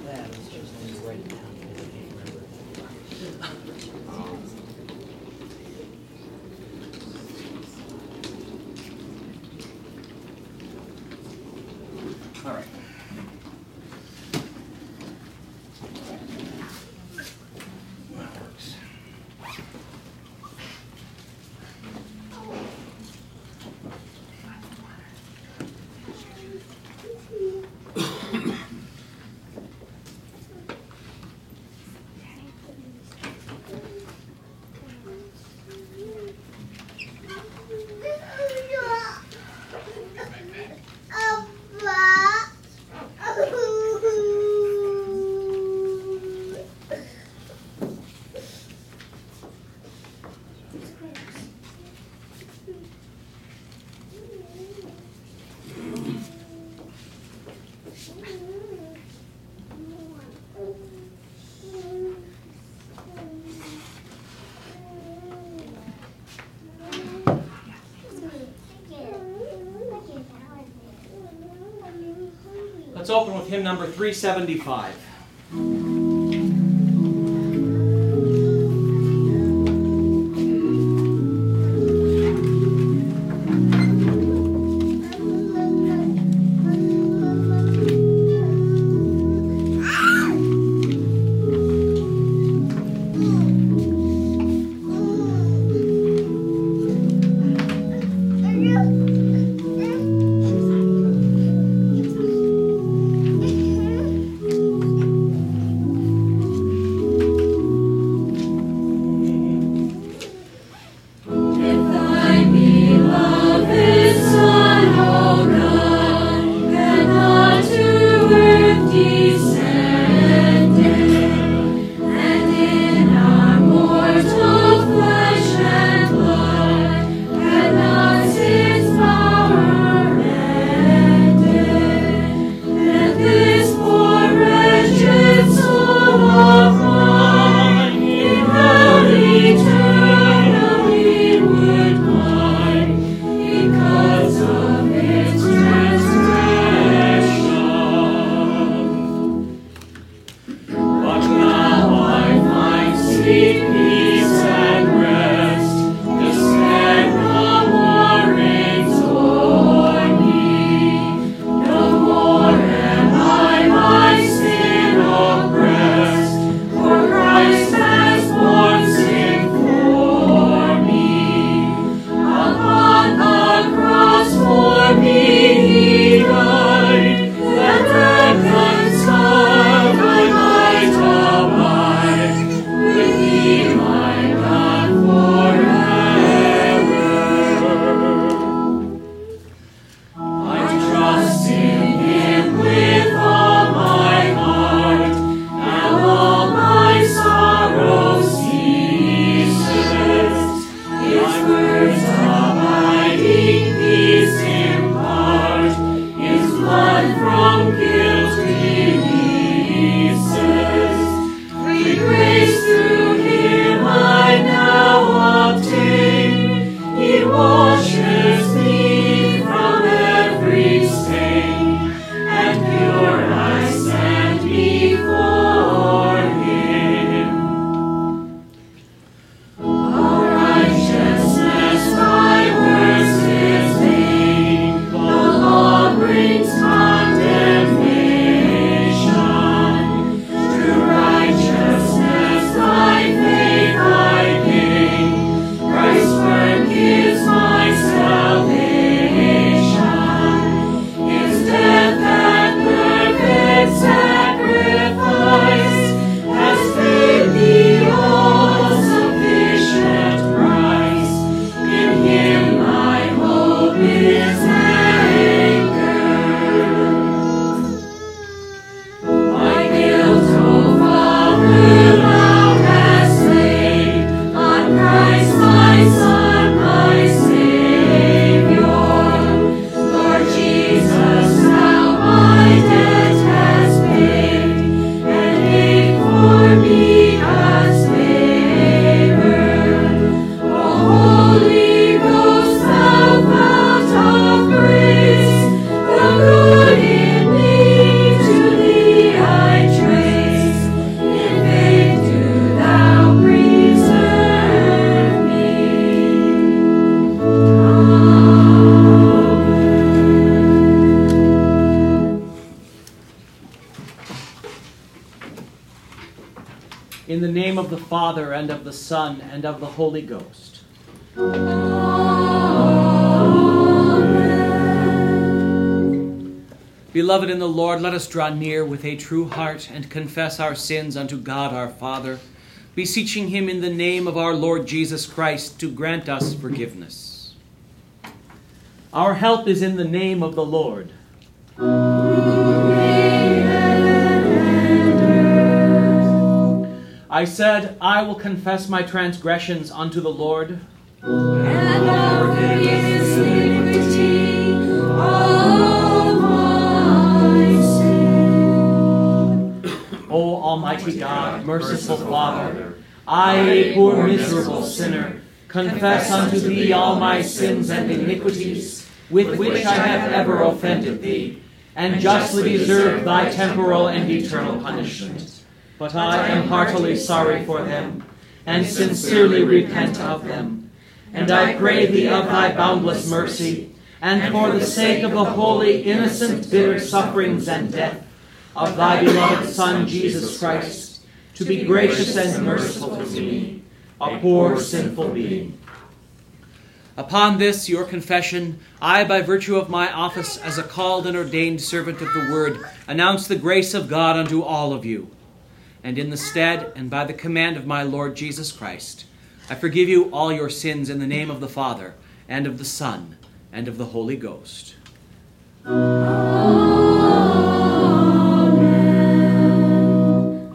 that. It's just I need to write it down because I can't remember. All right. That works. Let's open with hymn number 375. In the name of the Father, and of the Son, and of the Holy Ghost. Amen. Beloved in the Lord, let us draw near with a true heart and confess our sins unto God our Father, beseeching him in the name of our Lord Jesus Christ to grant us forgiveness. Our help is in the name of the Lord. I said, I will confess my transgressions unto the Lord. And thou forgivest iniquity of my sin. O Almighty God, merciful Father, I, a poor miserable sinner, confess unto thee all my sins and iniquities, with which I have ever offended thee, and justly deserve thy temporal and eternal punishment. But I am heartily sorry for them, and sincerely repent of them. And I pray thee of thy boundless mercy, and for the sake of the holy, innocent, bitter sufferings and death of thy beloved Son, Jesus Christ, to be gracious and merciful to me, a poor sinful being. Upon this, your confession, I, by virtue of my office as a called and ordained servant of the Word, announce the grace of God unto all of you. And in the stead and by the command of my Lord Jesus Christ, I forgive you all your sins in the name of the Father, and of the Son, and of the Holy Ghost. Amen.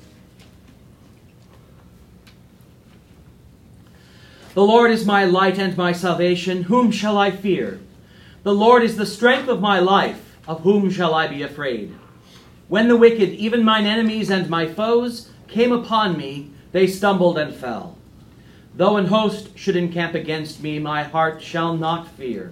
The Lord is my light and my salvation. Whom shall I fear? The Lord is the strength of my life. Of whom shall I be afraid? When the wicked, even mine enemies and my foes, came upon me, they stumbled and fell. Though an host should encamp against me, my heart shall not fear.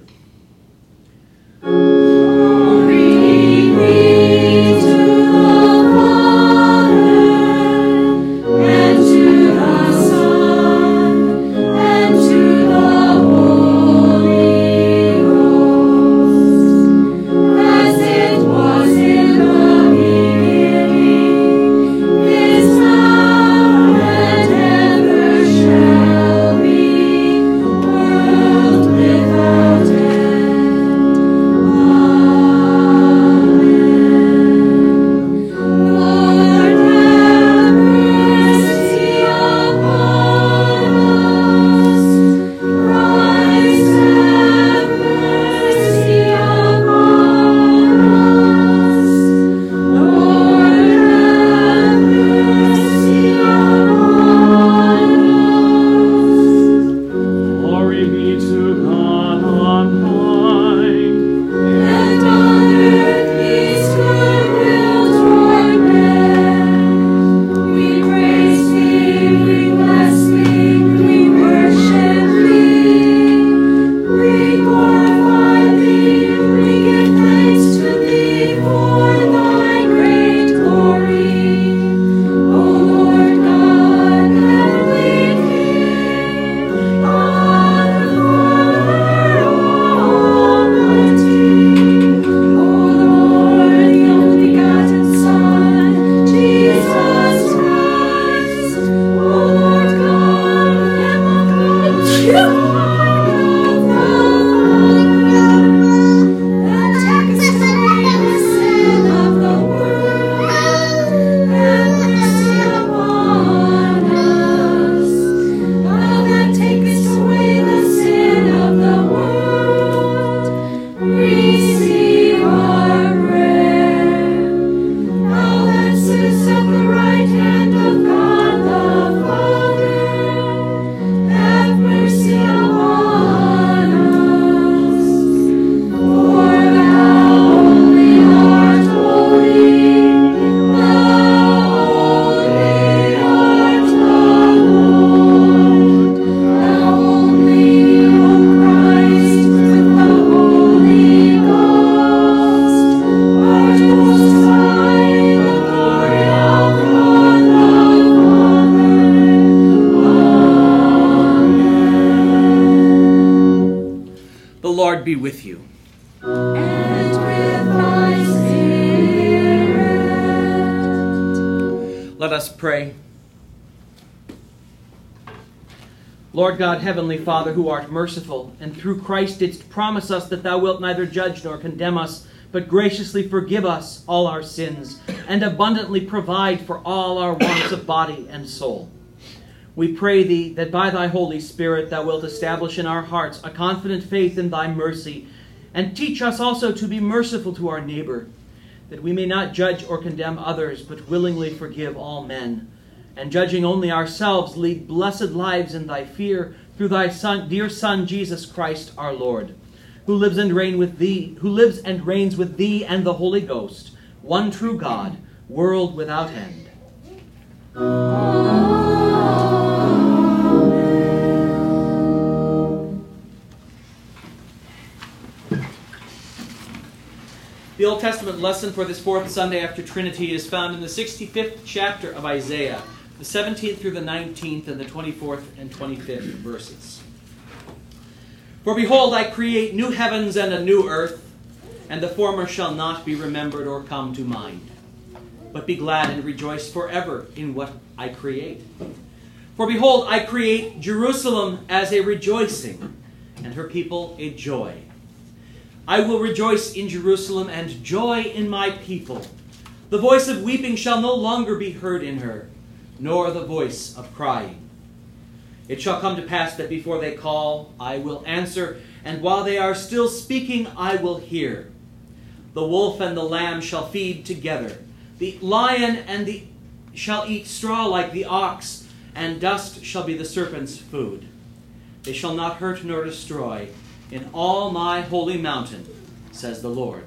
Glory be to the Father, and to the Son, and to the Holy Ghost, as it was in the beginning, is now, and ever shall be, world without end. Amen. Lord, have mercy upon us. Christ, have mercy upon us. Lord, have mercy upon us. Glory be to God on high. And on earth peace, goodwill toward men. We praise thee, we bless thee, we worship thee. We glorify thee, we give thanks to thee for thy great glory. O Lord God, heavenly King, God the Father Almighty. O Lord, the only begotten Son, Jesus Christ. O Lord God, Lamb of God, Child of the Father, that takest away the sin of the world, have mercy upon us. Thou that takest away the sin of the world, receive our prayer. Thou that sittest at the right hand of God the Father, have mercy upon us. For thou only art holy, thou only art the Lord, thou only, O Christ, with the Holy Ghost, art most high in the glory of God the Father. Amen. The Lord be with you. And with thy spirit. Let us pray. Lord God, Heavenly Father, who art merciful, and through Christ didst promise us that thou wilt neither judge nor condemn us, but graciously forgive us all our sins, and abundantly provide for all our wants of body and soul. We pray thee that by thy Holy Spirit thou wilt establish in our hearts a confident faith in thy mercy, and teach us also to be merciful to our neighbor, that we may not judge or condemn others, but willingly forgive all men, and judging only ourselves, lead blessed lives in thy fear through thy dear Son, Jesus Christ our Lord, who lives and reigns with thee and the Holy Ghost, one true God, world without end. The Old Testament lesson for this fourth Sunday after Trinity is found in the 65th chapter of Isaiah, the 17th through the 19th and the 24th and 25th verses. For behold, I create new heavens and a new earth, and the former shall not be remembered or come to mind. But be glad and rejoice forever in what I create. For behold, I create Jerusalem as a rejoicing, and her people a joy. I will rejoice in Jerusalem and joy in my people. The voice of weeping shall no longer be heard in her, nor the voice of crying. It shall come to pass that before they call, I will answer, and while they are still speaking, I will hear. The wolf and the lamb shall feed together. The lion shall eat straw like the ox, and dust shall be the serpent's food. They shall not hurt nor destroy in all my holy mountain, says the Lord.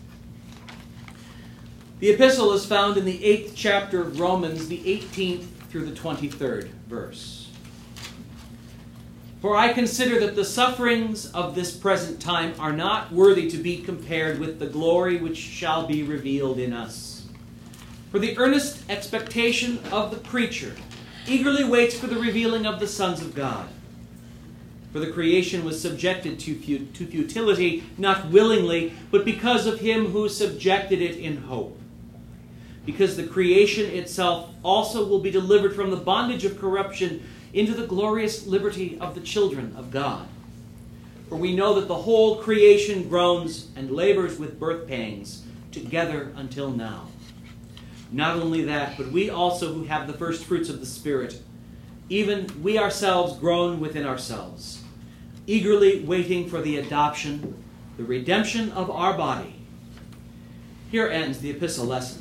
The epistle is found in the 8th chapter of Romans, the 18th through the 23rd verse. For I consider that the sufferings of this present time are not worthy to be compared with the glory which shall be revealed in us. For the earnest expectation of the creature eagerly waits for the revealing of the sons of God. For the creation was subjected to futility, not willingly, but because of him who subjected it in hope. Because the creation itself also will be delivered from the bondage of corruption into the glorious liberty of the children of God. For we know that the whole creation groans and labors with birth pangs together until now. Not only that, but we also who have the first fruits of the Spirit, even we ourselves groan within ourselves, eagerly waiting for the adoption, the redemption of our body. Here ends the epistle lesson.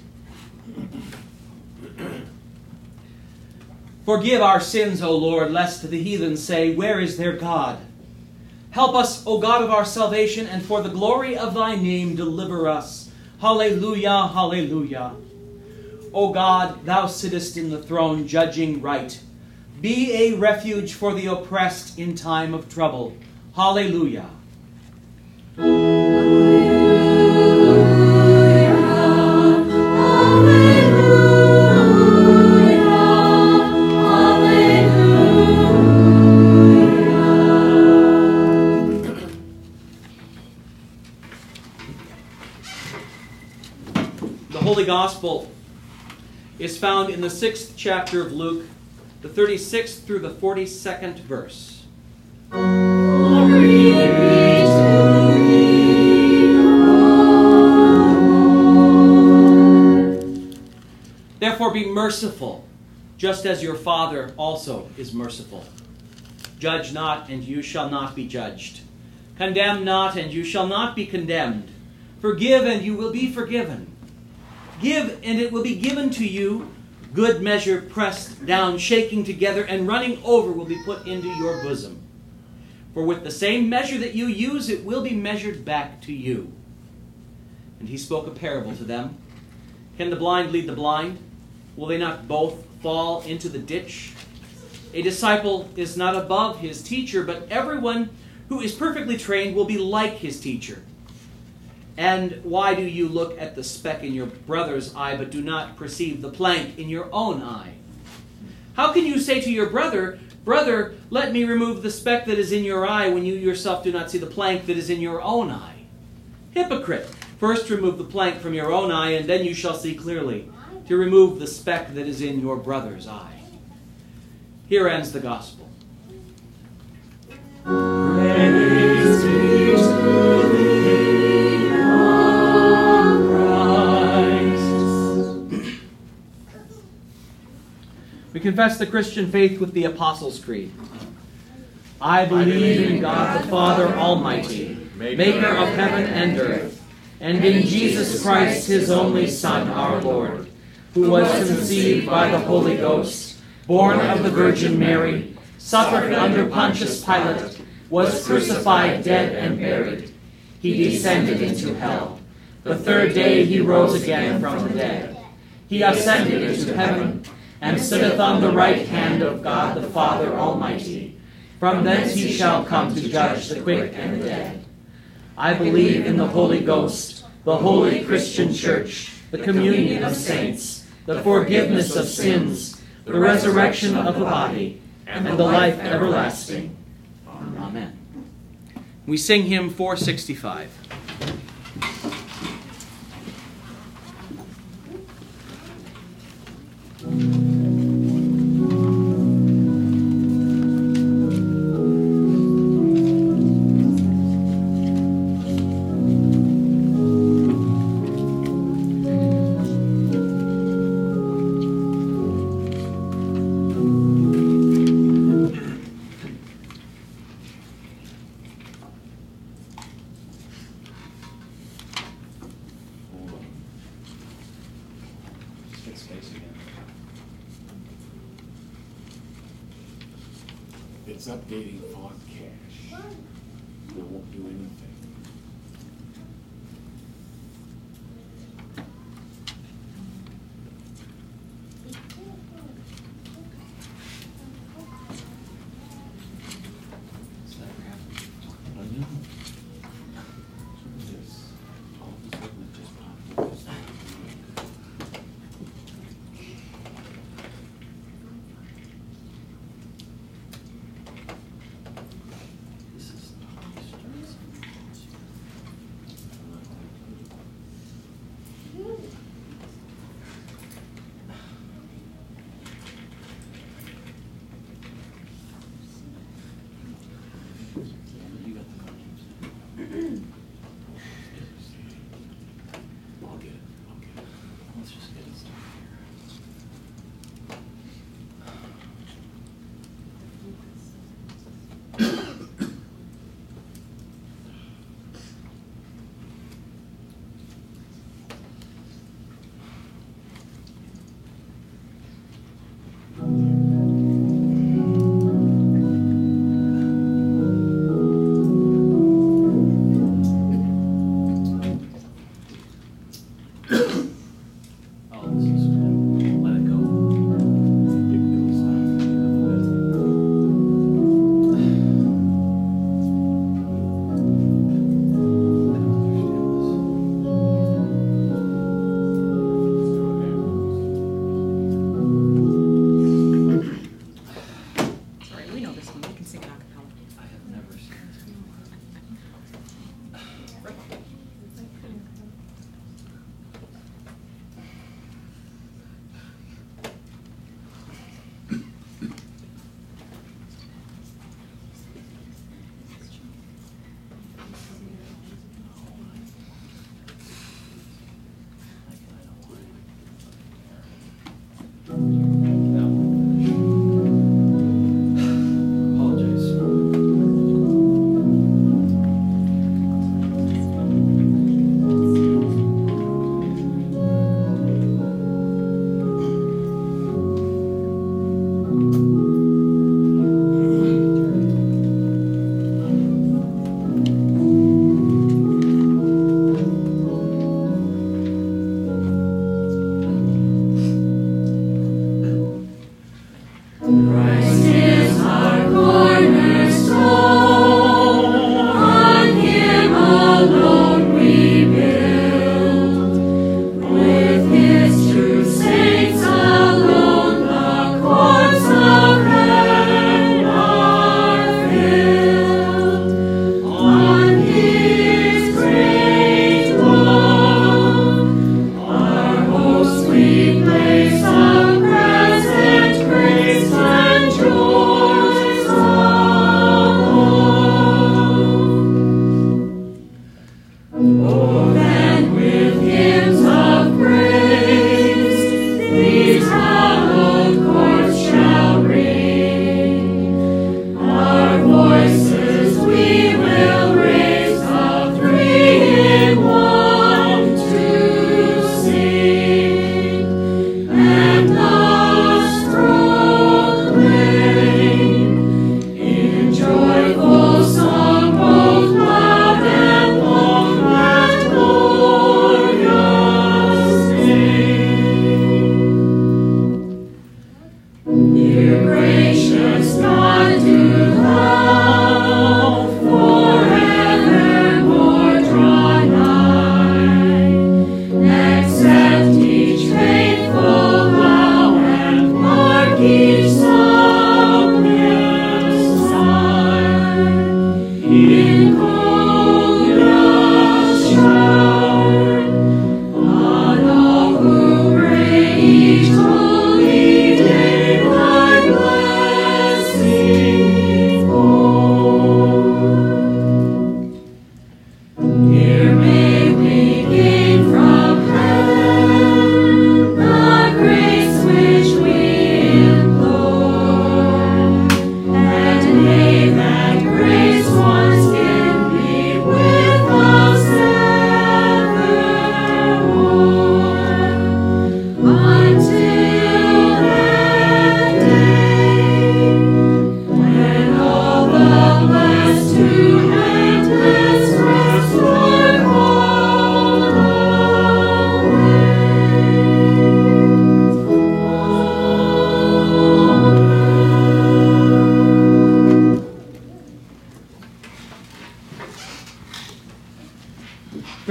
Forgive our sins, O Lord, lest the heathen say, where is their God? Help us, O God of our salvation, and for the glory of thy name deliver us. Hallelujah, hallelujah. O God, thou sittest in the throne, judging right. Be a refuge for the oppressed in time of trouble. Hallelujah. The Holy Gospel is found in the 6th chapter of Luke, the 36th through the 42nd verse. Glory be to thee, Lord. Therefore be merciful, just as your Father also is merciful. Judge not, and you shall not be judged. Condemn not, and you shall not be condemned. Forgive, and you will be forgiven. Give, and it will be given to you. Good measure, pressed down, shaking together, and running over will be put into your bosom. For with the same measure that you use, it will be measured back to you. And he spoke a parable to them. Can the blind lead the blind? Will they not both fall into the ditch? A disciple is not above his teacher, but everyone who is perfectly trained will be like his teacher. And why do you look at the speck in your brother's eye, but do not perceive the plank in your own eye? How can you say to your brother, Brother, let me remove the speck that is in your eye, when you yourself do not see the plank that is in your own eye? Hypocrite! First remove the plank from your own eye, and then you shall see clearly to remove the speck that is in your brother's eye. Here ends the gospel. Praise be to thee, O Christ. We confess the Christian faith with the Apostles' Creed. I believe in God the Father Almighty, maker of heaven and earth, and in Jesus Christ, his only Son, our Lord, who was conceived by the Holy Ghost, born of the Virgin Mary, suffered under Pontius Pilate, was crucified, dead, and buried. He descended into hell. The third day he rose again from the dead. He ascended into heaven, and sitteth on the right hand of God the Father Almighty. From thence he shall come to judge the quick and the dead. I believe in the Holy Ghost, the holy Christian Church, the communion of saints, the forgiveness of sins, the resurrection of the body, and the life everlasting. Amen. We sing hymn 465. It's updating font cache. It won't do anything.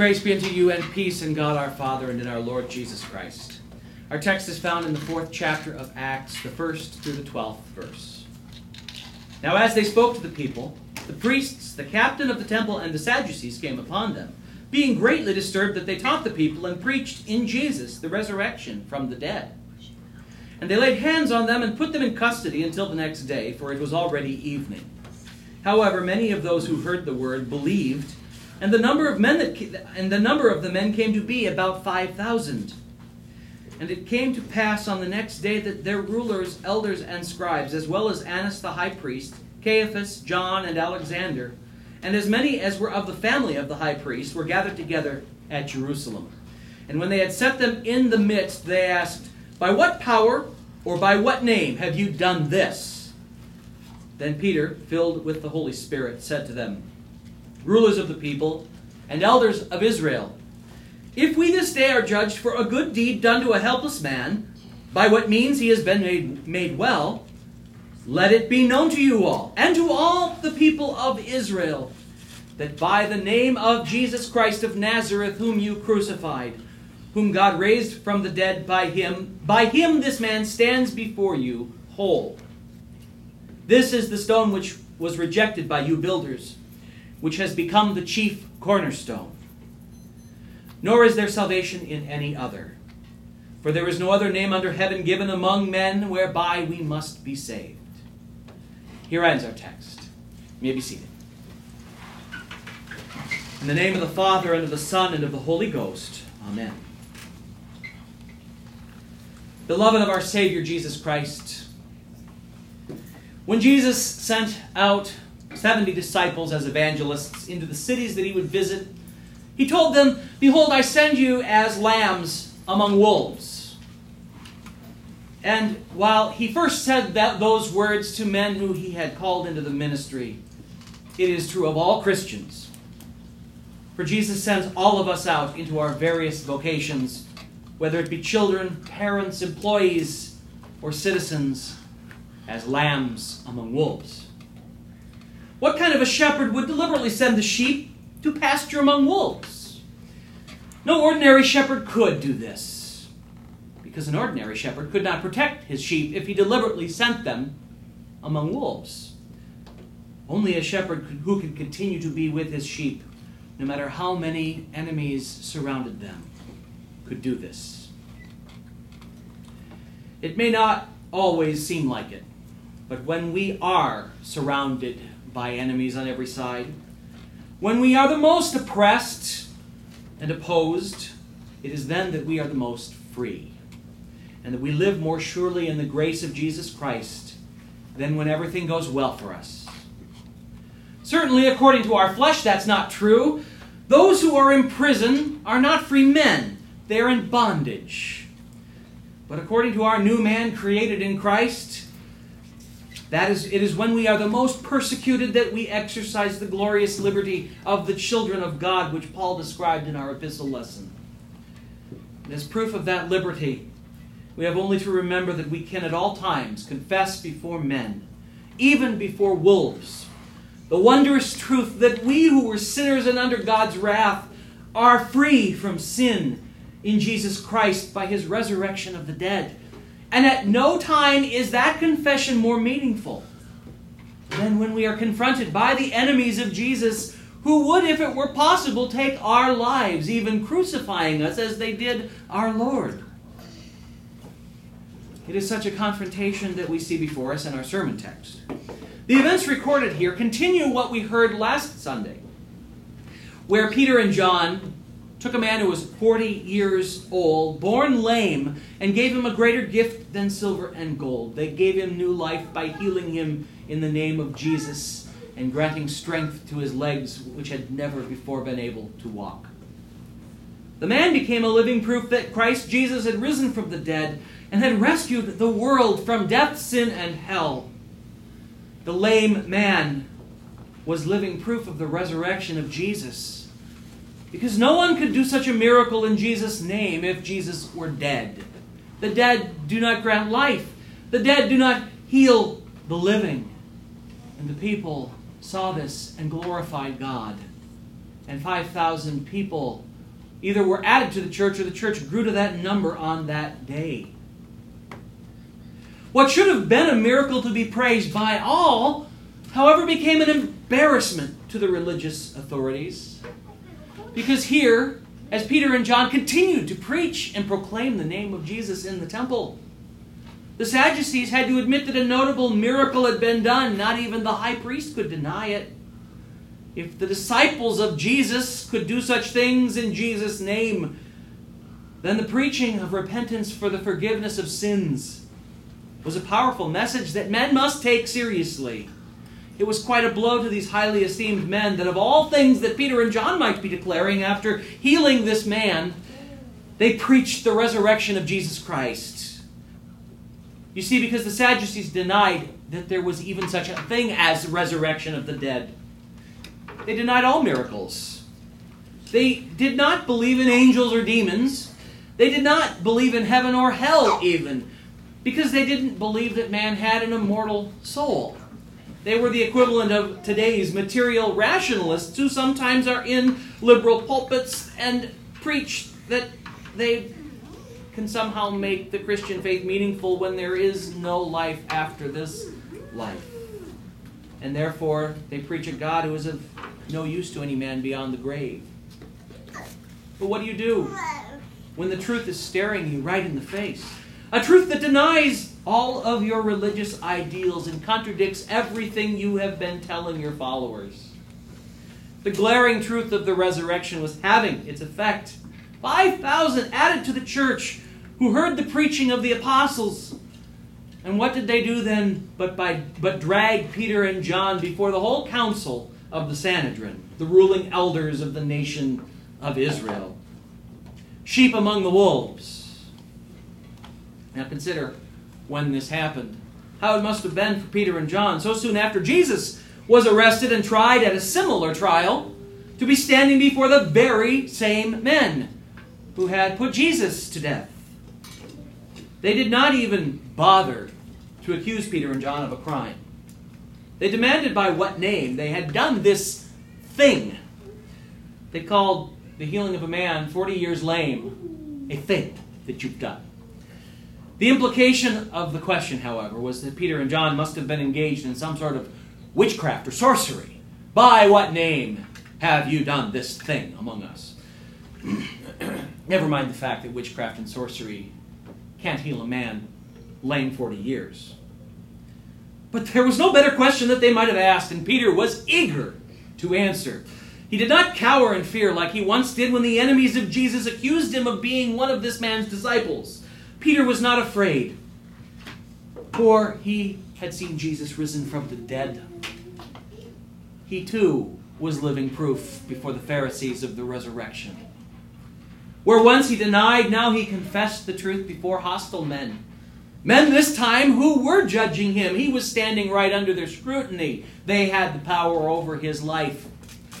Grace be unto you and peace in God our Father and in our Lord Jesus Christ. Our text is found in the 4th chapter of Acts, the 1st through the 12th verse. Now as they spoke to the people, the priests, the captain of the temple, and the Sadducees came upon them, being greatly disturbed that they taught the people and preached in Jesus the resurrection from the dead. And they laid hands on them and put them in custody until the next day, for it was already evening. However, many of those who heard the word believed, and the number of the men came to be about 5,000. And it came to pass on the next day that their rulers, elders, and scribes, as well as Annas the high priest, Caiaphas, John, and Alexander, and as many as were of the family of the high priest, were gathered together at Jerusalem. And when they had set them in the midst, they asked, "By what power or by what name have you done this?" Then Peter, filled with the Holy Spirit, said to them, "Rulers of the people and elders of Israel, if we this day are judged for a good deed done to a helpless man, by what means he has been made well, let it be known to you all, and to all the people of Israel, that by the name of Jesus Christ of Nazareth, whom you crucified, whom God raised from the dead, by him this man stands before you whole. This is the stone which was rejected by you builders, which has become the chief cornerstone. Nor is there salvation in any other, for there is no other name under heaven given among men whereby we must be saved." Here ends our text. You may be seated. In the name of the Father, and of the Son, and of the Holy Ghost. Amen. Beloved of our Savior Jesus Christ, when Jesus sent out 70 disciples as evangelists into the cities that he would visit, he told them, "Behold, I send you as lambs among wolves." And while he first said those words to men who he had called into the ministry, it is true of all Christians. For Jesus sends all of us out into our various vocations, whether it be children, parents, employees, or citizens, as lambs among wolves. What kind of a shepherd would deliberately send the sheep to pasture among wolves? No ordinary shepherd could do this, because an ordinary shepherd could not protect his sheep if he deliberately sent them among wolves. Only a shepherd who could continue to be with his sheep, no matter how many enemies surrounded them, could do this. It may not always seem like it, but when we are surrounded by enemies on every side, when we are the most oppressed and opposed, it is then that we are the most free, and that we live more surely in the grace of Jesus Christ than when everything goes well for us. Certainly, according to our flesh, that's not true. Those who are in prison are not free men. They are in bondage. But according to our new man created in Christ, it is when we are the most persecuted that we exercise the glorious liberty of the children of God, which Paul described in our epistle lesson. And as proof of that liberty, we have only to remember that we can at all times confess before men, even before wolves, the wondrous truth that we who were sinners and under God's wrath are free from sin in Jesus Christ by his resurrection of the dead. And at no time is that confession more meaningful than when we are confronted by the enemies of Jesus, who would, if it were possible, take our lives, even crucifying us as they did our Lord. It is such a confrontation that we see before us in our sermon text. The events recorded here continue what we heard last Sunday, where Peter and John took a man who was 40 years old, born lame, and gave him a greater gift than silver and gold. They gave him new life by healing him in the name of Jesus and granting strength to his legs, which had never before been able to walk. The man became a living proof that Christ Jesus had risen from the dead and had rescued the world from death, sin, and hell. The lame man was living proof of the resurrection of Jesus, because no one could do such a miracle in Jesus' name if Jesus were dead. The dead do not grant life. The dead do not heal the living. And the people saw this and glorified God. And 5,000 people either were added to the church or the church grew to that number on that day. What should have been a miracle to be praised by all, however, became an embarrassment to the religious authorities. Because here, as Peter and John continued to preach and proclaim the name of Jesus in the temple, the Sadducees had to admit that a notable miracle had been done. Not even the high priest could deny it. If the disciples of Jesus could do such things in Jesus' name, then the preaching of repentance for the forgiveness of sins was a powerful message that men must take seriously. It was quite a blow to these highly esteemed men that of all things that Peter and John might be declaring after healing this man, they preached the resurrection of Jesus Christ. You see, because the Sadducees denied that there was even such a thing as the resurrection of the dead. They denied all miracles. They did not believe in angels or demons. They did not believe in heaven or hell even, because they didn't believe that man had an immortal soul. They were the equivalent of today's material rationalists who sometimes are in liberal pulpits and preach that they can somehow make the Christian faith meaningful when there is no life after this life. And therefore, they preach a God who is of no use to any man beyond the grave. But what do when the truth is staring you right in the face? A truth that denies all of your religious ideals and contradicts everything you have been telling your followers. The glaring truth of the resurrection was having its effect. 5,000 added to the church who heard the preaching of the apostles. And what did they do then but drag Peter and John before the whole council of the Sanhedrin, the ruling elders of the nation of Israel? Sheep among the wolves. Now consider when this happened, how it must have been for Peter and John, so soon after Jesus was arrested and tried at a similar trial, to be standing before the very same men who had put Jesus to death. They did not even bother to accuse Peter and John of a crime. They demanded by what name they had done this thing. They called the healing of a man 40 years lame a thing that you've done. The implication of the question, however, was that Peter and John must have been engaged in some sort of witchcraft or sorcery. By what name have you done this thing among us? Never mind the fact that witchcraft and sorcery can't heal a man lame 40 years. But there was no better question that they might have asked, and Peter was eager to answer. He did not cower in fear like he once did when the enemies of Jesus accused him of being one of this man's disciples. Peter was not afraid, for he had seen Jesus risen from the dead. He too was living proof before the Pharisees of the resurrection. Where once he denied, now he confessed the truth before hostile men. Men this time who were judging him. He was standing right under their scrutiny. They had the power over his life.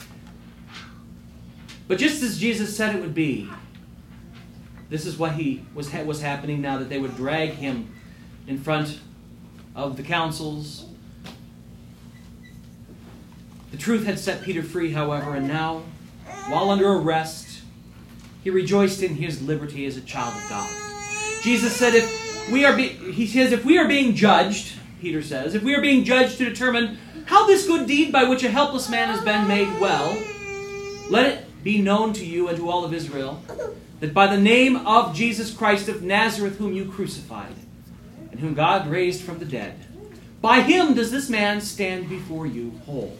But just as Jesus said it would be, this is what was happening now, that they would drag him in front of the councils. The truth had set Peter free, however, and now, while under arrest, he rejoiced in his liberty as a child of God. Jesus said, if we are being judged, Peter says, if we are being judged to determine how this good deed by which a helpless man has been made well, let it be known to you and to all of Israel that by the name of Jesus Christ of Nazareth, whom you crucified, and whom God raised from the dead, by him does this man stand before you whole.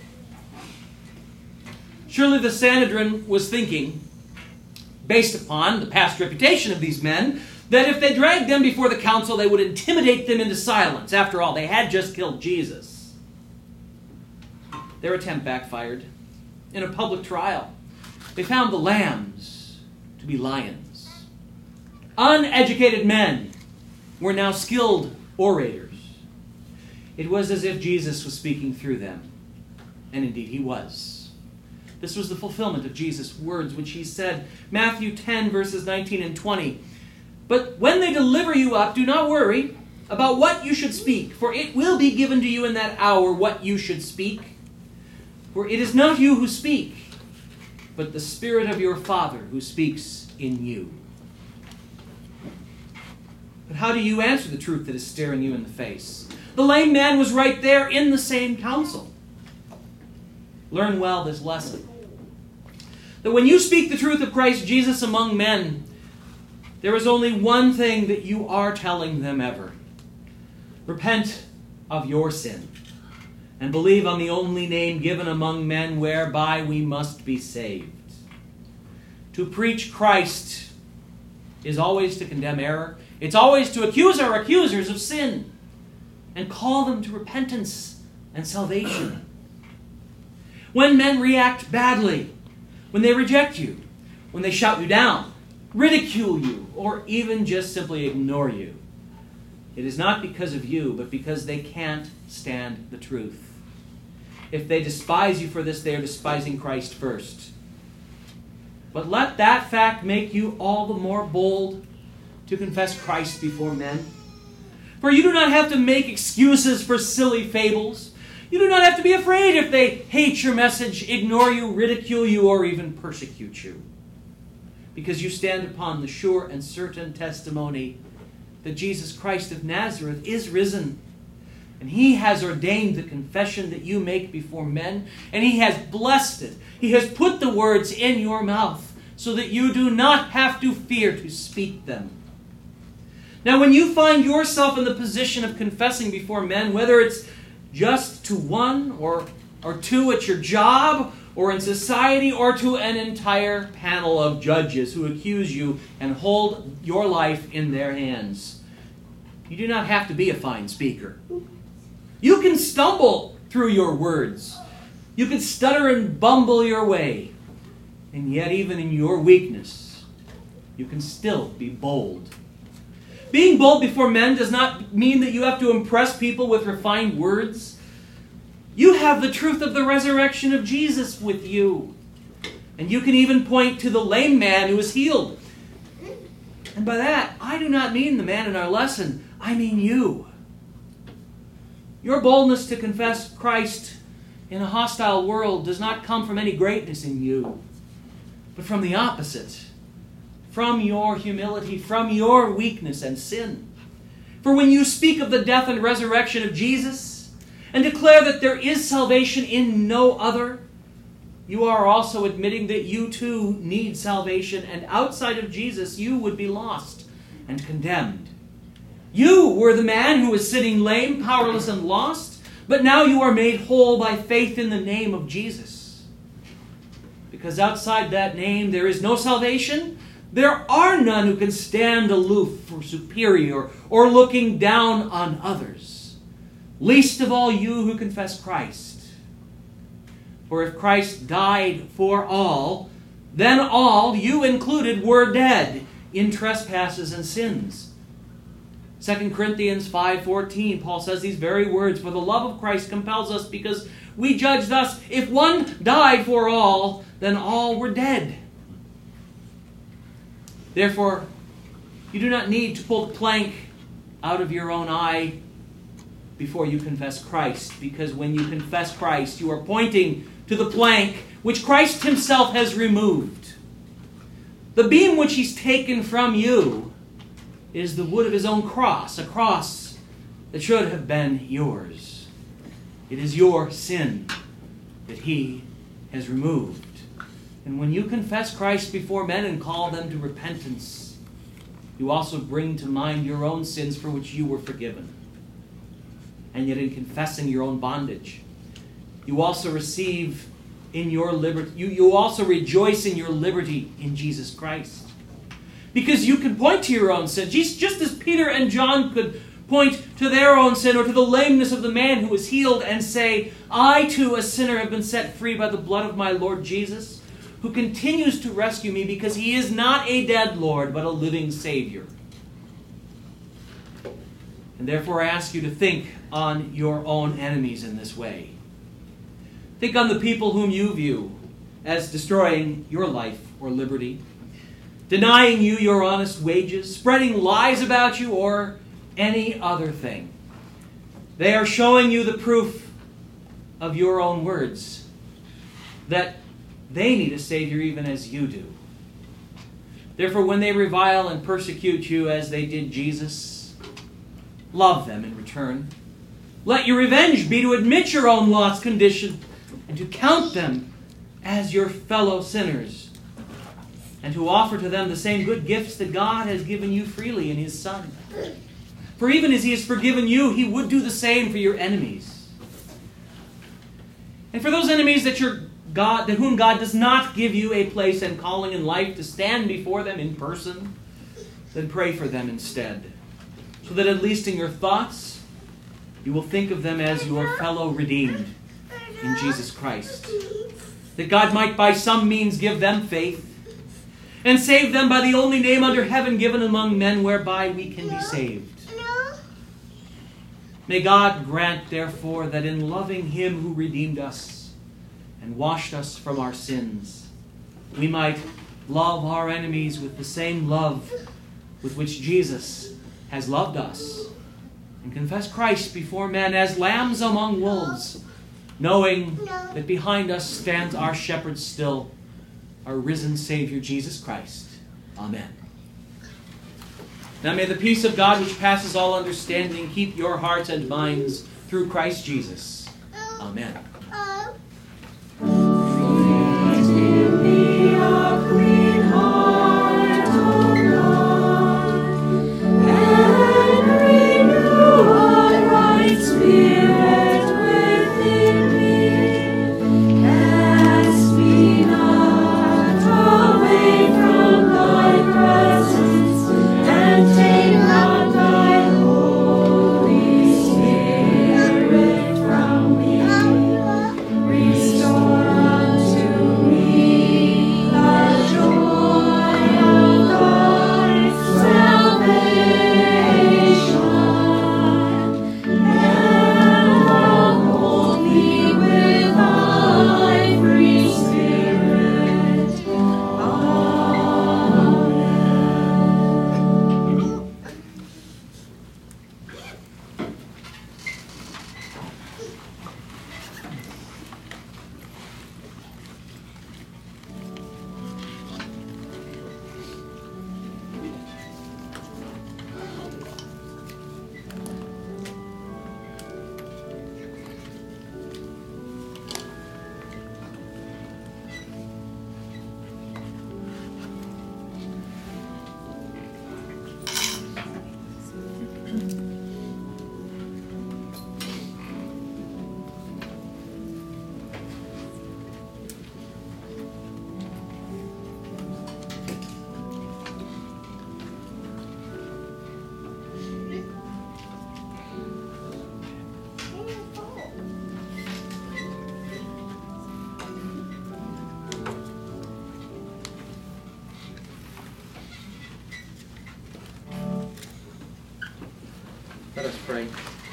Surely the Sanhedrin was thinking, based upon the past reputation of these men, that if they dragged them before the council, they would intimidate them into silence. After all, they had just killed Jesus. Their attempt backfired. In a public trial, they found the lambs to be lions. Uneducated men were now skilled orators. It was as if Jesus was speaking through them. And indeed he was. This was the fulfillment of Jesus' words, which he said, Matthew 10, verses 19 and 20. But when they deliver you up, do not worry about what you should speak, for it will be given to you in that hour what you should speak. For it is not you who speak, but the Spirit of your Father who speaks in you. But how do you answer the truth that is staring you in the face? The lame man was right there in the same council. Learn well this lesson. That when you speak the truth of Christ Jesus among men, there is only one thing that you are telling them ever. Repent of your sin and believe on the only name given among men whereby we must be saved. To preach Christ is always to condemn error. It's always to accuse our accusers of sin and call them to repentance and salvation. When men react badly, when they reject you, when they shout you down, ridicule you, or even just simply ignore you, it is not because of you, but because they can't stand the truth. If they despise you for this, they are despising Christ first. But let that fact make you all the more bold to confess Christ before men. For you do not have to make excuses for silly fables. You do not have to be afraid if they hate your message, ignore you, ridicule you, or even persecute you. Because you stand upon the sure and certain testimony that Jesus Christ of Nazareth is risen. And He has ordained the confession that you make before men, and He has blessed it. He has put the words in your mouth so that you do not have to fear to speak them. Now, when you find yourself in the position of confessing before men, whether it's just to one or two at your job or in society or to an entire panel of judges who accuse you and hold your life in their hands, you do not have to be a fine speaker. You can stumble through your words. You can stutter and bumble your way. And yet, even in your weakness, you can still be bold. Being bold before men does not mean that you have to impress people with refined words. You have the truth of the resurrection of Jesus with you. And you can even point to the lame man who is healed. And by that, I do not mean the man in our lesson. I mean you. Your boldness to confess Christ in a hostile world does not come from any greatness in you, but from the opposite. From your humility, from your weakness and sin. For when you speak of the death and resurrection of Jesus and declare that there is salvation in no other, you are also admitting that you too need salvation, and outside of Jesus you would be lost and condemned. You were the man who was sitting lame, powerless, and lost, but now you are made whole by faith in the name of Jesus. Because outside that name there is no salvation. There are none who can stand aloof or superior or looking down on others, least of all you who confess Christ. For if Christ died for all, then all, you included, were dead in trespasses and sins. 2 Corinthians 5:14, Paul says these very words, "For the love of Christ compels us, because we judge thus, if one died for all, then all were dead." Therefore, you do not need to pull the plank out of your own eye before you confess Christ, because when you confess Christ, you are pointing to the plank which Christ Himself has removed. The beam which He's taken from you is the wood of His own cross, a cross that should have been yours. It is your sin that He has removed. And when you confess Christ before men and call them to repentance, you also bring to mind your own sins for which you were forgiven. And yet in confessing your own bondage, you also receive in your liberty, you also rejoice in your liberty in Jesus Christ. Because you can point to your own sin, just as Peter and John could point to their own sin or to the lameness of the man who was healed and say, "I too, a sinner, have been set free by the blood of my Lord Jesus, who continues to rescue me because He is not a dead Lord, but a living Savior." And therefore I ask you to think on your own enemies in this way. Think on the people whom you view as destroying your life or liberty, denying you your honest wages, spreading lies about you, or any other thing. They are showing you the proof of your own words, that They need a Savior even as you do. Therefore, when they revile and persecute you as they did Jesus, love them in return. Let your revenge be to admit your own lost condition and to count them as your fellow sinners, and to offer to them the same good gifts that God has given you freely in His Son. For even as He has forgiven you, He would do the same for your enemies. And for those enemies that whom God does not give you a place and calling in life to stand before them in person, then pray for them instead, so that at least in your thoughts you will think of them as your fellow redeemed in Jesus Christ, that God might by some means give them faith and save them by the only name under heaven given among men whereby we can be saved. May God grant, therefore, that in loving Him who redeemed us and washed us from our sins, we might love our enemies with the same love with which Jesus has loved us, and confess Christ before men as lambs among wolves, knowing that behind us stands our shepherd still, our risen Savior, Jesus Christ. Amen. Now may the peace of God, which passes all understanding, keep your hearts and minds through Christ Jesus. Amen. Let us pray.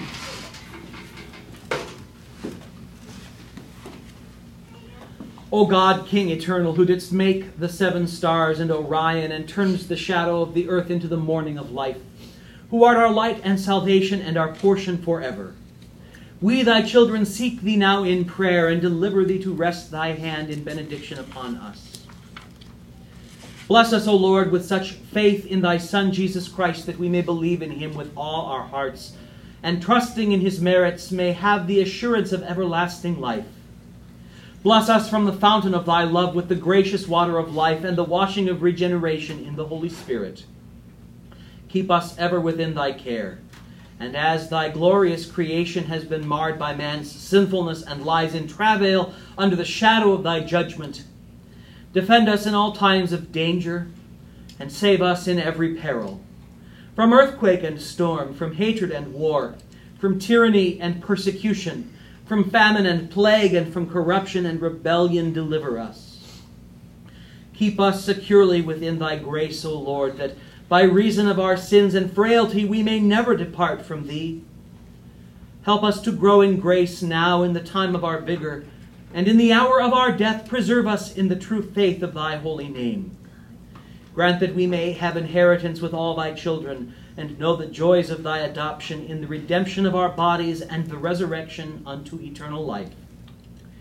O God, King eternal, who didst make the 7 stars and Orion, and turnest the shadow of the earth into the morning of life, who art our light and salvation and our portion forever. We, thy children, seek thee now in prayer, and deliver thee to rest thy hand in benediction upon us. Bless us, O Lord, with such faith in thy Son, Jesus Christ, that we may believe in him with all our hearts, and trusting in his merits may have the assurance of everlasting life. Bless us from the fountain of thy love with the gracious water of life and the washing of regeneration in the Holy Spirit. Keep us ever within thy care. And as thy glorious creation has been marred by man's sinfulness and lies in travail under the shadow of thy judgment, defend us in all times of danger, and save us in every peril. From earthquake and storm, from hatred and war, from tyranny and persecution, from famine and plague, and from corruption and rebellion deliver us. Keep us securely within thy grace, O Lord, that by reason of our sins and frailty we may never depart from thee. Help us to grow in grace now in the time of our vigor, and in the hour of our death preserve us in the true faith of thy holy name. Grant that we may have inheritance with all thy children, and know the joys of thy adoption in the redemption of our bodies and the resurrection unto eternal life.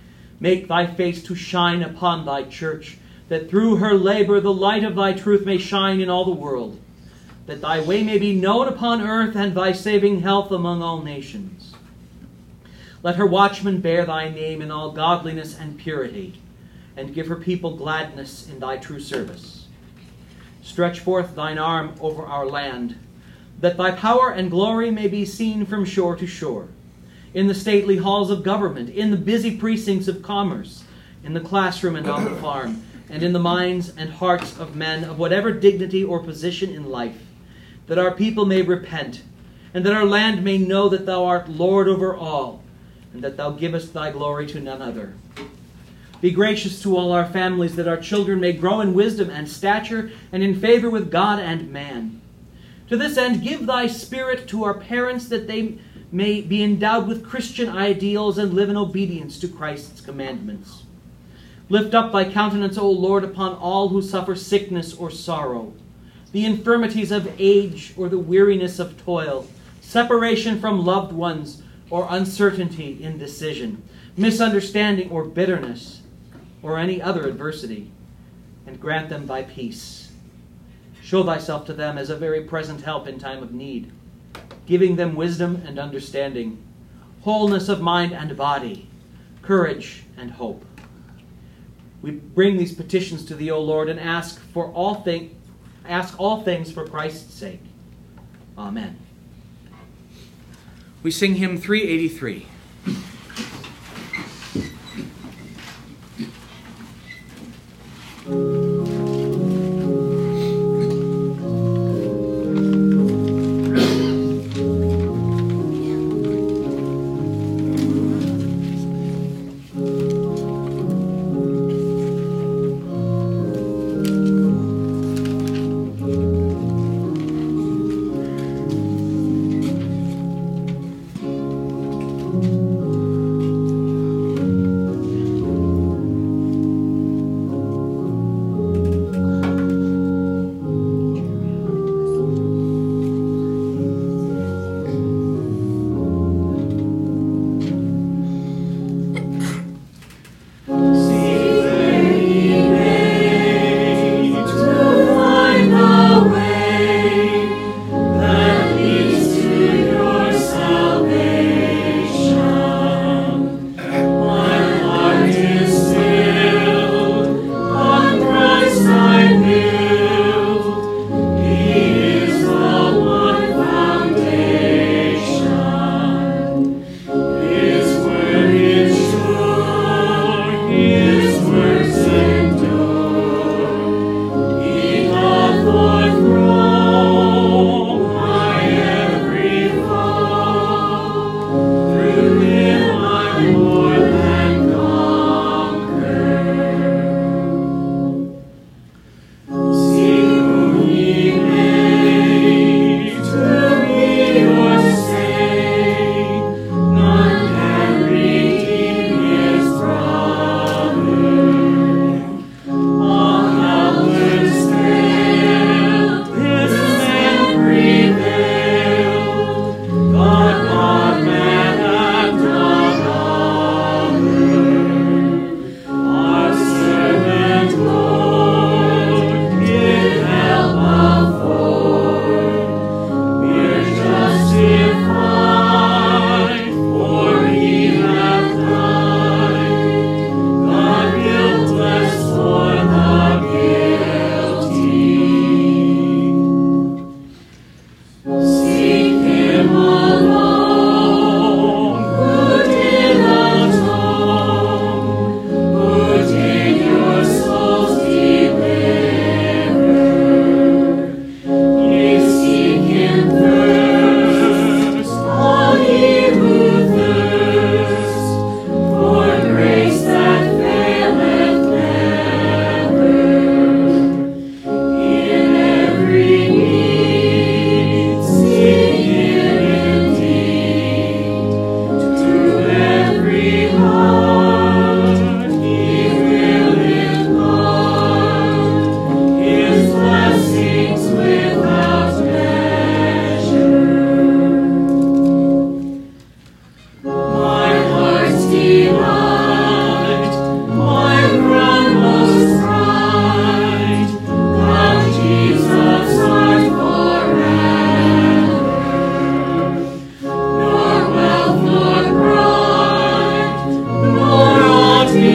Make thy face to shine upon thy church, that through her labor the light of thy truth may shine in all the world, that thy way may be known upon earth and thy saving health among all nations. Let her watchmen bear thy name in all godliness and purity, and give her people gladness in thy true service. Stretch forth thine arm over our land, that thy power and glory may be seen from shore to shore, in the stately halls of government, in the busy precincts of commerce, in the classroom and on the farm, and in the minds and hearts of men of whatever dignity or position in life, that our people may repent, and that our land may know that thou art Lord over all, and that thou givest thy glory to none other. Be gracious to all our families, that our children may grow in wisdom and stature, and in favor with God and man. To this end, give thy Spirit to our parents, that they may be endowed with Christian ideals and live in obedience to Christ's commandments. Lift up thy countenance, O Lord, upon all who suffer sickness or sorrow, the infirmities of age or the weariness of toil, separation from loved ones or uncertainty in decision, misunderstanding or bitterness, or any other adversity, and grant them thy peace. Show thyself to them as a very present help in time of need, giving them wisdom and understanding, wholeness of mind and body, courage and hope. We bring these petitions to thee, O Lord, and ask all things for Christ's sake. Amen. We sing hymn 383. That leads to your salvation.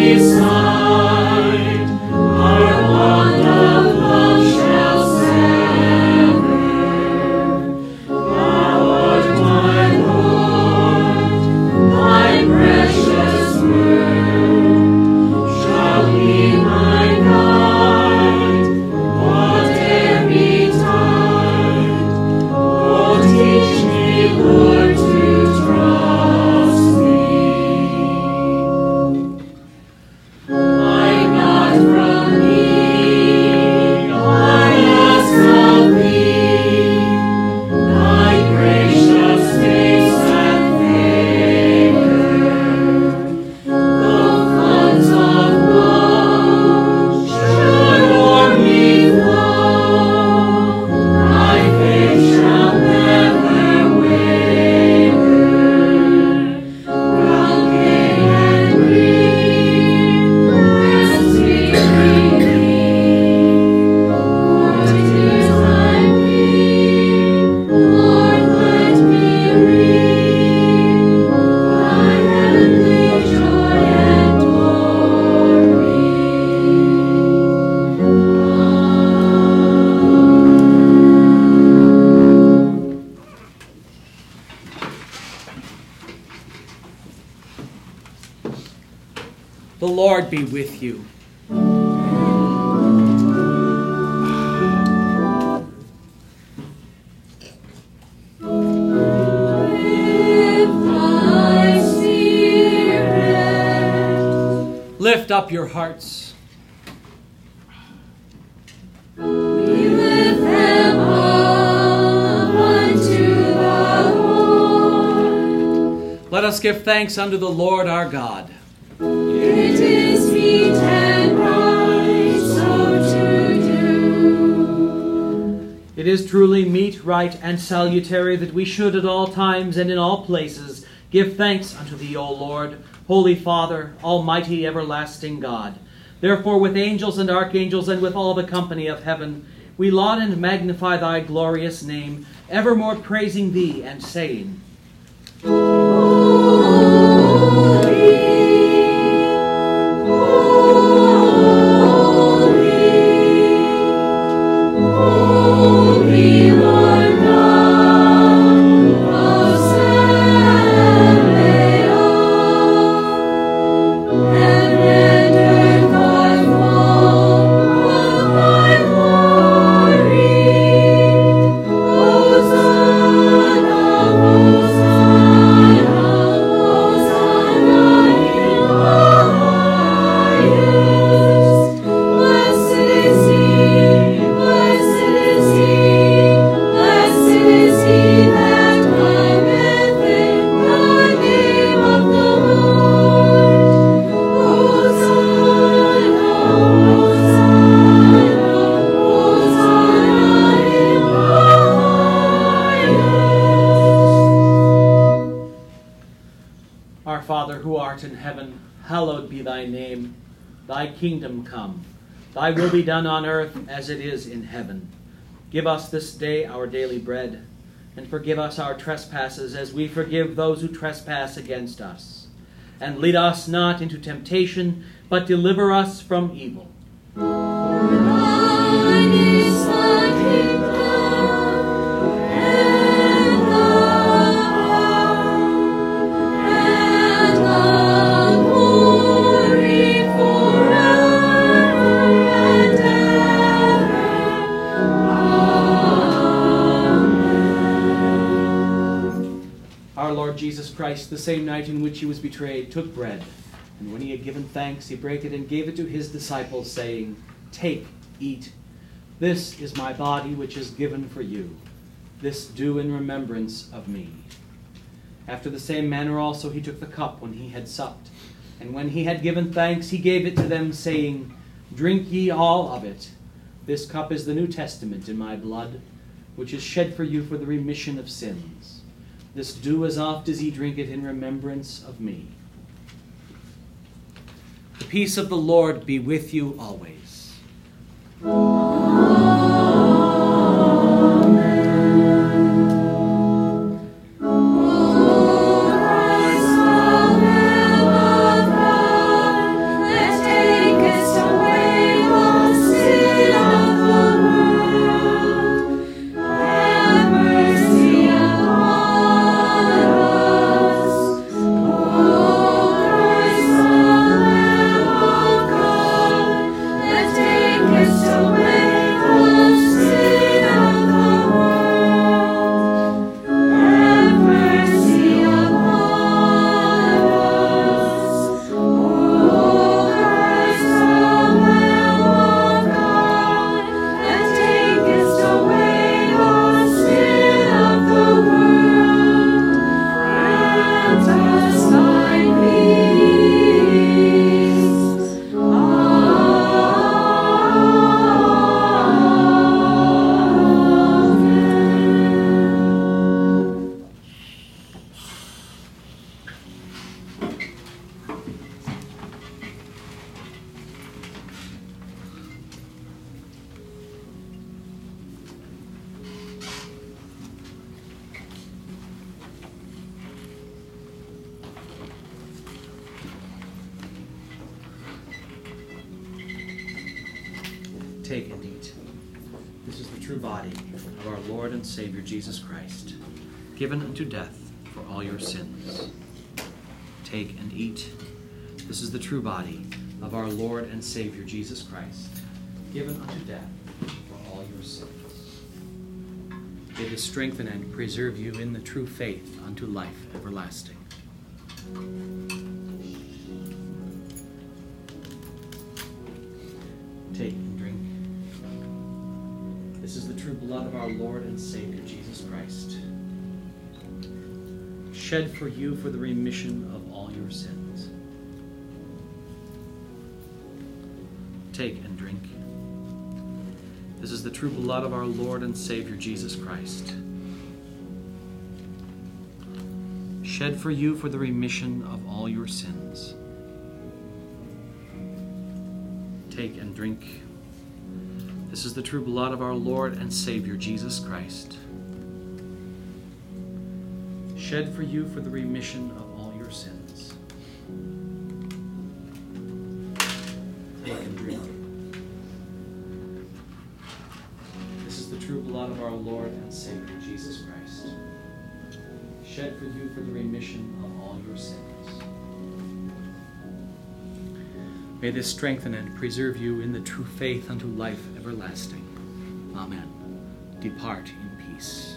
beside, our bond of love shall sever. Thou art my Lord, thy precious word shall be my guide, whate'er betide. Oh, teach me, Lord, to trust thee. I'm not from thee, I ask of thee, thy gracious face and favor. The floods of love should o'er me flow, thy faith shall never waver. Round gay and green, rest me free, for 'tis thy will, Lord, let me reap thy heavenly joy and glory. The Lord be with you. With thy spirit, Lift up your hearts. we lift them up unto the Lord. Let us give thanks unto the Lord our God. It is meet and right so to do. It is truly meet, right, and salutary that we should at all times and in all places give thanks unto thee, O Lord, Holy Father, Almighty, everlasting God. Therefore, with angels and archangels and with all the company of heaven, we laud and magnify thy glorious name, evermore praising thee and saying, Holy Lord God of Sabaoth, heaven and earth are full of thy glory. Hosanna, Hosanna, Hosanna in the highest. Blessed is he, blessed is he, blessed is he that cometh in the name of the Lord. Hosanna, Hosanna, Hosanna in the highest. Our Father, who art in heaven, hallowed be thy name. Thy kingdom come. Thy will be done on earth as it is in heaven. Give us this day our daily bread, and forgive us our trespasses as we forgive those who trespass against us. And lead us not into temptation, but deliver us from evil. Thine is the kingdom and the power and the glory forever and ever. Amen. Our Lord Jesus Christ, the same night in which he was betrayed, took bread, and when he had given thanks, he brake it and gave it to his disciples, saying, Take, eat. This is my body, which is given for you. This do in remembrance of me. After the same manner also he took the cup when he had supped. And when he had given thanks, he gave it to them, saying, Drink ye all of it. This cup is the New Testament in my blood, which is shed for you for the remission of sins. This do as oft as ye drink it in remembrance of me. The peace of the Lord be with you always. O Christ, the Lamb of God, Take and eat. This is the true body of our Lord and Savior Jesus Christ, given unto death for all your sins. Take and eat. This is the true body of our Lord and Savior Jesus Christ, given unto death for all your sins. May this strengthen and preserve you in the true faith unto life everlasting. Take and drink. This is the true blood of our Lord and Savior Jesus Christ, shed for you for the remission of all your sins. Take and drink. This is the true blood of our Lord and Savior Jesus Christ, shed for you for the remission of all your sins. Take and drink. This is the true blood of our Lord and Savior Jesus Christ, shed for you for the remission of all your sins. Take and drink. This is the true blood of our Lord and Savior Jesus Christ, shed for you for the remission of all your sins. May this strengthen and preserve you in the true faith unto life everlasting. Amen. Depart in peace.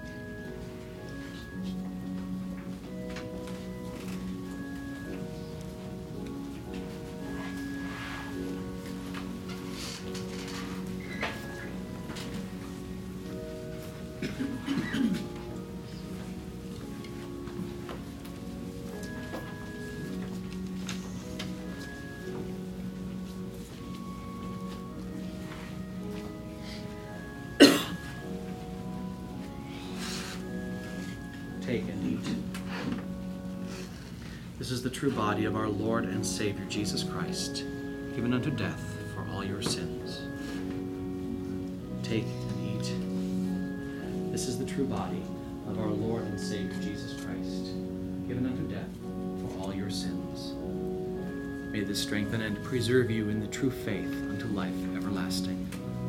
Take and eat. This is the true body of our Lord and Savior Jesus Christ, given unto death for all your sins. Take and eat. This is the true body of our Lord and Savior Jesus Christ, given unto death for all your sins. May this strengthen and preserve you in the true faith unto life everlasting.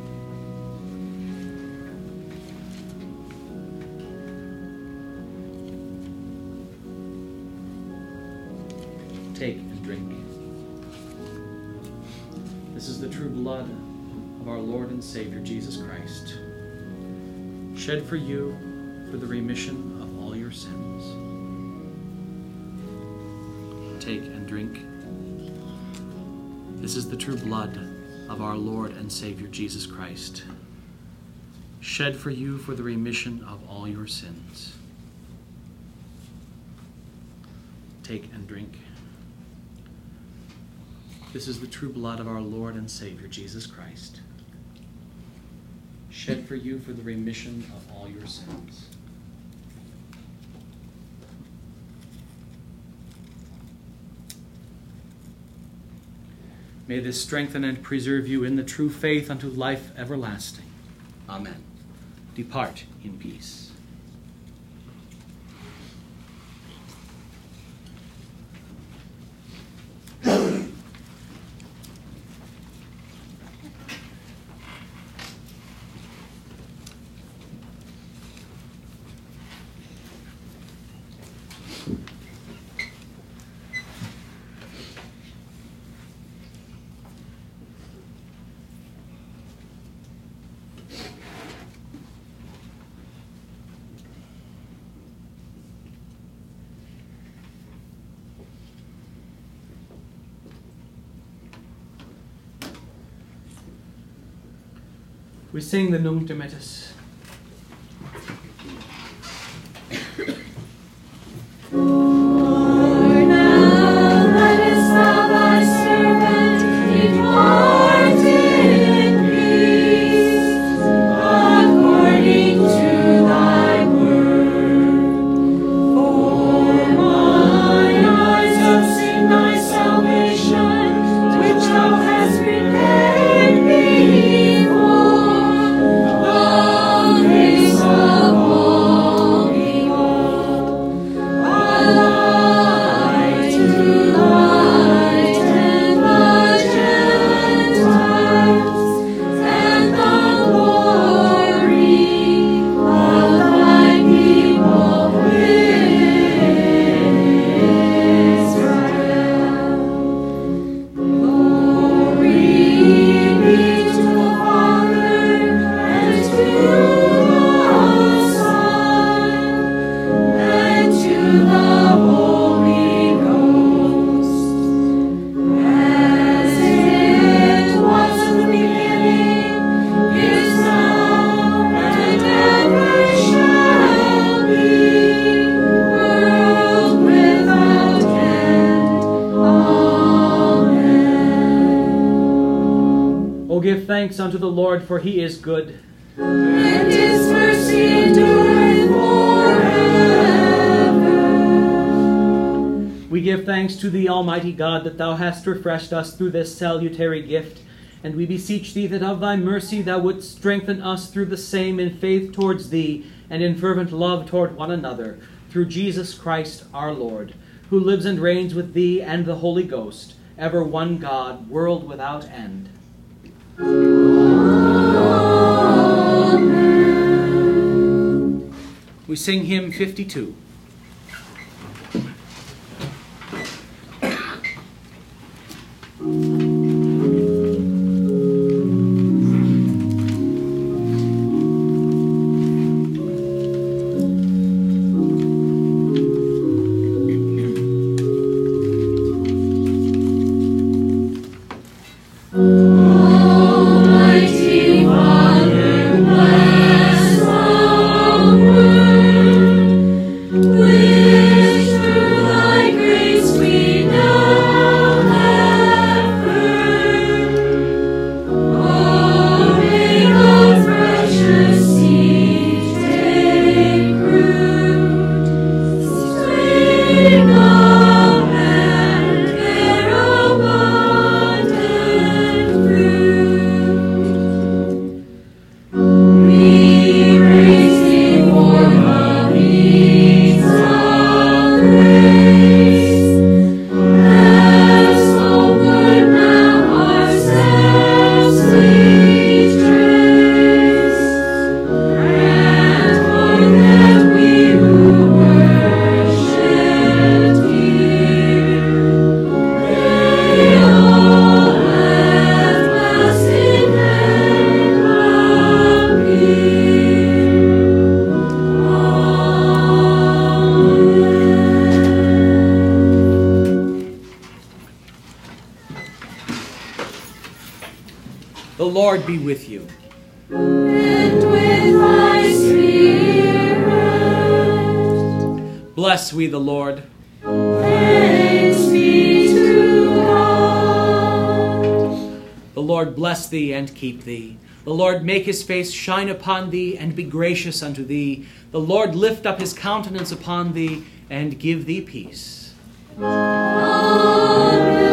Take and drink. This is the true blood of our Lord and Savior Jesus Christ, shed for you for the remission of all your sins. Take and drink. This is the true blood of our Lord and Savior Jesus Christ, shed for you for the remission of all your sins. Take and drink. This is the true blood of our Lord and Savior Jesus Christ, shed for you for the remission of all your sins. May this strengthen and preserve you in the true faith unto life everlasting. Amen. Depart in peace. We sing the Nunc Dimittis. Which thou hast prepared before. thanks unto the Lord, for he is good. And his mercy endureth forever. We give thanks to thee, Almighty God, that thou hast refreshed us through this salutary gift, and we beseech thee that of thy mercy thou wouldst strengthen us through the same in faith towards thee, and in fervent love toward one another, through Jesus Christ our Lord, who lives and reigns with thee and the Holy Ghost, ever one God, world without end. Amen. We sing hymn 52. Almighty Father, bless our word, which through thy grace we now have heard. Oh, may the precious seed take root, spring up and bear abundant fruit. We praise thee for the means of grace, as homeward now our steps we trace. Grant for them we who worshipped here, may all at last in heaven appear. Amen. The Lord be with you. And with thy spirit, Bless we the Lord. thanks be to God. The Lord bless thee and keep thee. The Lord make his face shine upon thee and be gracious unto thee. The Lord lift up his countenance upon thee and give thee peace. Amen.